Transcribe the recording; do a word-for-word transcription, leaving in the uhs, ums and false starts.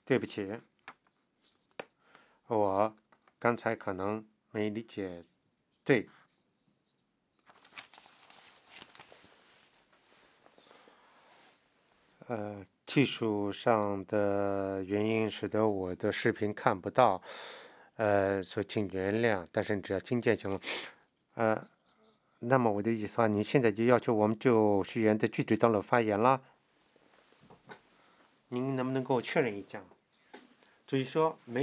对不起，我刚才可能没理解对。呃，技术上的原因使得我的视频看不到，呃，所以请原谅，但是你只要听见行了。呃，那么我的意思话，你现在就要求我们就学员的具体段落发言了，您能不能给我确认一下？至于说没。